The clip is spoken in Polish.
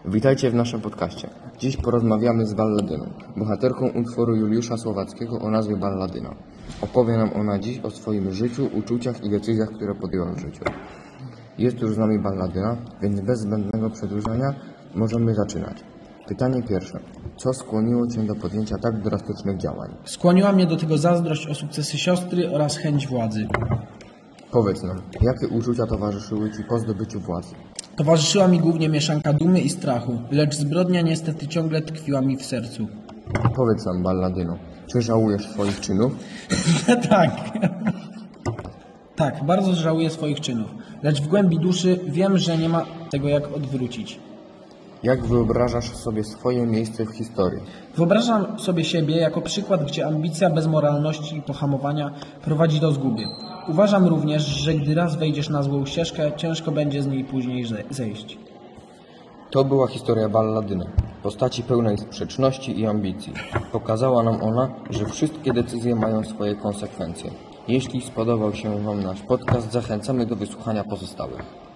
Witajcie w naszym podcaście. Dziś porozmawiamy z Balladyną, bohaterką utworu Juliusza Słowackiego o nazwie Balladyna. Opowie nam ona dziś o swoim życiu, uczuciach i decyzjach, które podjęła w życiu. Jest już z nami Balladyna, więc bez zbędnego przedłużania możemy zaczynać. Pytanie pierwsze. Co skłoniło Cię do podjęcia tak drastycznych działań? Skłoniła mnie do tego zazdrość o sukcesy siostry oraz chęć władzy. Powiedz nam, jakie uczucia towarzyszyły Ci po zdobyciu władzy? Towarzyszyła mi głównie mieszanka dumy i strachu, lecz zbrodnia niestety ciągle tkwiła mi w sercu. Powiedz nam, Balladyno, czy żałujesz swoich czynów? Tak. Tak, bardzo żałuję swoich czynów, lecz w głębi duszy wiem, że nie ma tego jak odwrócić. Jak wyobrażasz sobie swoje miejsce w historii? Wyobrażam sobie siebie jako przykład, gdzie ambicja bez moralności i pohamowania prowadzi do zguby. Uważam również, że gdy raz wejdziesz na złą ścieżkę, ciężko będzie z niej później zejść. To była historia Balladyny, postaci pełnej sprzeczności i ambicji. Pokazała nam ona, że wszystkie decyzje mają swoje konsekwencje. Jeśli spodobał się Wam nasz podcast, zachęcamy do wysłuchania pozostałych.